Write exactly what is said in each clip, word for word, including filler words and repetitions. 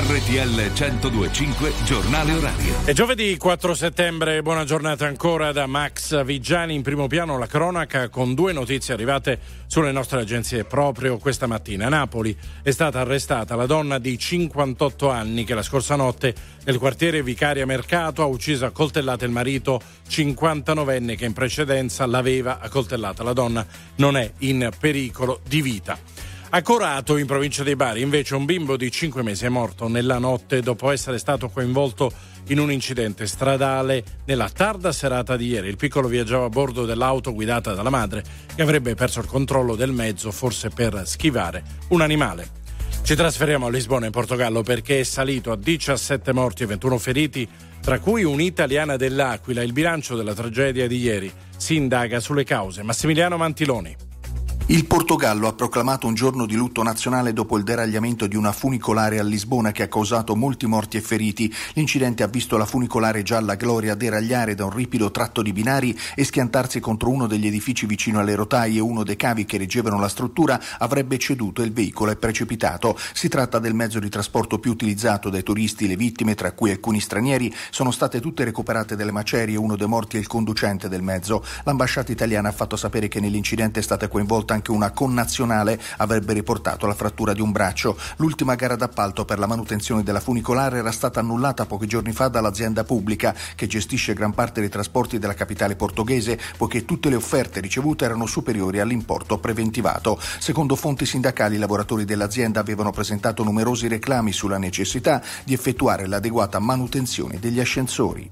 R T L centodue e cinque Giornale Orario. È giovedì quattro settembre, buona giornata ancora da Max Vigiani. In primo piano la cronaca con due notizie arrivate sulle nostre agenzie proprio questa mattina. A Napoli è stata arrestata la donna di cinquantotto anni che la scorsa notte nel quartiere Vicaria Mercato ha ucciso a coltellate il marito cinquantanovenne che in precedenza l'aveva accoltellata. La donna non è in pericolo di vita. A Corato, in provincia di Bari, invece un bimbo di cinque mesi è morto nella notte dopo essere stato coinvolto in un incidente stradale nella tarda serata di ieri. Il piccolo viaggiava a bordo dell'auto guidata dalla madre che avrebbe perso il controllo del mezzo, forse per schivare un animale. Ci trasferiamo a Lisbona, in Portogallo, perché è salito a diciassette morti e ventuno feriti, tra cui un'italiana dell'Aquila. Il bilancio della tragedia di ieri si indaga sulle cause. Massimiliano Mantiloni. Il Portogallo ha proclamato un giorno di lutto nazionale dopo il deragliamento di una funicolare a Lisbona che ha causato molti morti e feriti. L'incidente ha visto la funicolare Gialla Gloria deragliare da un ripido tratto di binari e schiantarsi contro uno degli edifici vicino alle rotaie. Uno dei cavi che reggevano la struttura avrebbe ceduto e il veicolo è precipitato. Si tratta del mezzo di trasporto più utilizzato dai turisti. Le vittime, tra cui alcuni stranieri, sono state tutte recuperate dalle macerie. Uno dei morti è il conducente del mezzo. L'ambasciata italiana ha fatto sapere che nell'incidente è stata coinvolta anche una connazionale, avrebbe riportato la frattura di un braccio. L'ultima gara d'appalto per la manutenzione della funicolare era stata annullata pochi giorni fa dall'azienda pubblica che gestisce gran parte dei trasporti della capitale portoghese, poiché tutte le offerte ricevute erano superiori all'importo preventivato. Secondo fonti sindacali, i lavoratori dell'azienda avevano presentato numerosi reclami sulla necessità di effettuare l'adeguata manutenzione degli ascensori.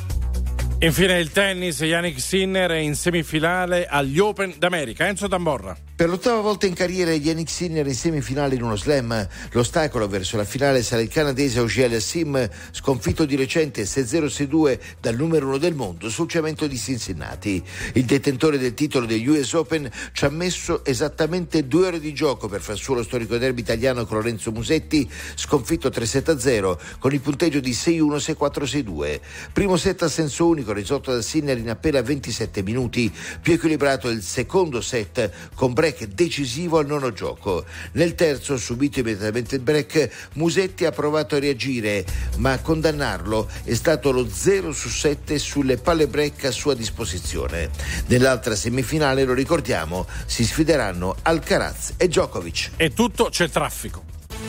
Infine il tennis, Jannik Sinner è in semifinale agli Open d'America. Enzo Tamborra. Per l'ottava volta in carriera Jannik Sinner in semifinale in uno slam. L'ostacolo verso la finale sarà il canadese Auger Aliassime, sconfitto di recente sei zero sei due dal numero uno del mondo sul cemento di Cincinnati. Il detentore del titolo degli U S Open ci ha messo esattamente due ore di gioco per far suo lo storico derby italiano con Lorenzo Musetti, sconfitto tre sette a zero con il punteggio di sei uno sei quattro sei due. Primo set a senso unico risolto da Sinner in appena ventisette minuti. Più equilibrato il secondo set con break decisivo al nono gioco. Nel terzo, subito immediatamente il break, Musetti ha provato a reagire, ma a condannarlo è stato lo zero su sette sulle palle break a sua disposizione. Nell'altra semifinale, lo ricordiamo, si sfideranno Alcaraz e Djokovic. È tutto, c'è traffico.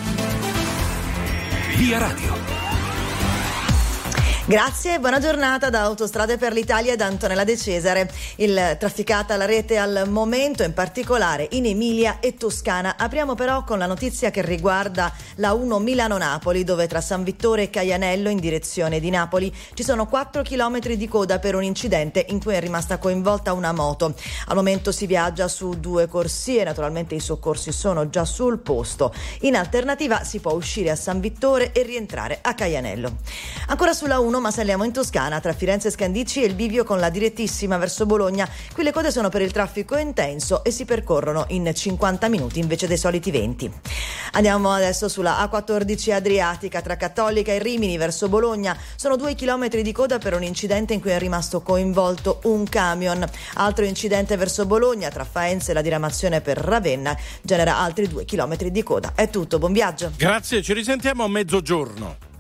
Via Radio. Grazie, buona giornata da Autostrade per l'Italia e da Antonella De Cesare. Il trafficata la rete al momento, in particolare in Emilia e Toscana. Apriamo però con la notizia che riguarda la uno Milano-Napoli, dove tra San Vittore e Caianello in direzione di Napoli ci sono quattro chilometri di coda per un incidente in cui è rimasta coinvolta una moto. Al momento si viaggia su due corsie, naturalmente i soccorsi sono già sul posto. In alternativa si può uscire a San Vittore e rientrare a Caianello. Ancora sulla uno, ma saliamo in Toscana, tra Firenze e Scandicci e il bivio con la direttissima verso Bologna. Qui le code sono per il traffico intenso e si percorrono in cinquanta minuti invece dei soliti venti. Andiamo adesso sulla A quattordici Adriatica, tra Cattolica e Rimini verso Bologna. Sono due chilometri di coda per un incidente in cui è rimasto coinvolto un camion. Altro incidente verso Bologna, tra Faenza e la diramazione per Ravenna, genera altri due chilometri di coda. È tutto, buon viaggio. Grazie, ci risentiamo a mezzogiorno.